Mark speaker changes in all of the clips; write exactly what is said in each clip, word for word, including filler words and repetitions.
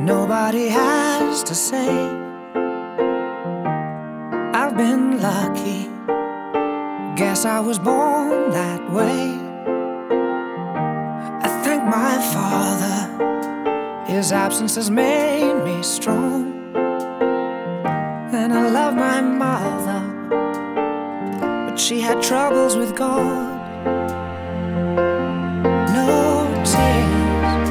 Speaker 1: Nobody has to say I've been lucky. Guess I was born that way. I thank my father, his absence has made me strong. And I love my mother, but she had troubles with God. No tears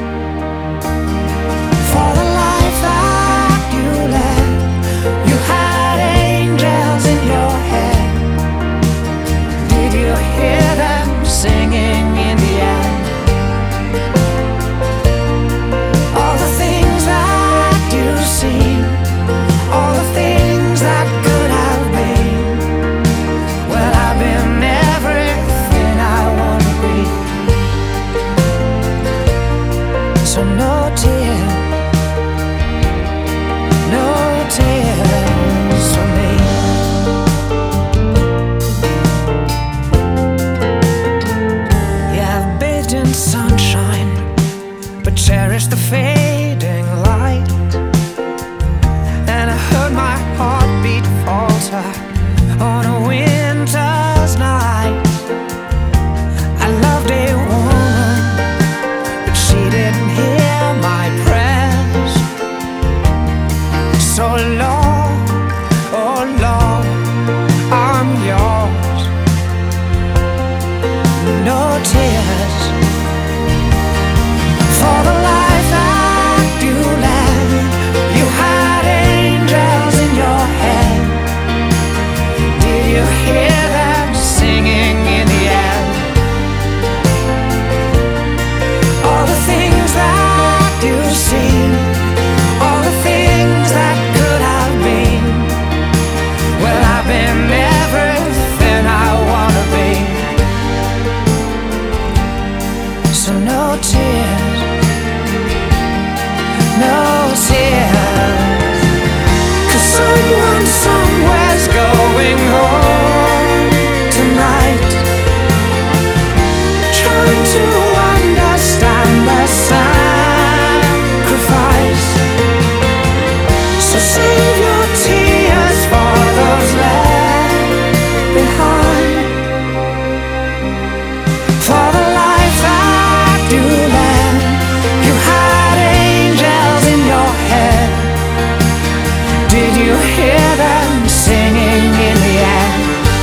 Speaker 1: for the life that you led. You had angels in your head. Did you hear them singing in the end? All the things that you've seen, all the things that could have been. Well, I've been everything I want to be. So no tears, no tears for me. Yeah, I've bathed in sunshine, but cherish the fading light. And I heard my heartbeat falter on a winter's night. I loved a woman, but she didn't hear my prayers. So Lord, oh Lord, I'm yours. No tears for the life that you led. You had angels in your head. Did you hear them singing in the end? All the things that you've seen, all the things that could have been. Well, I've been everything I wanna be. So no tears, no tears, 'cause someone somewhere's going home tonight, trying to understand the sacrifice. So save your tears for those left behind. For the life that you led, you had angels in your head. Did you hear them singing in the end?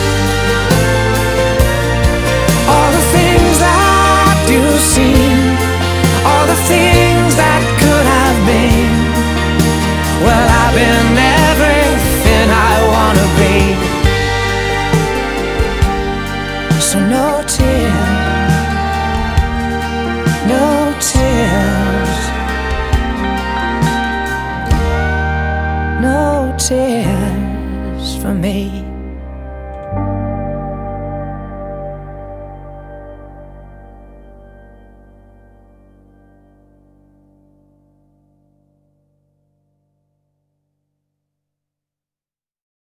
Speaker 1: All the things that you've seen, all the things that could have been. Well, I've been everything I wanna be. So no tears, no tears, no tears for me.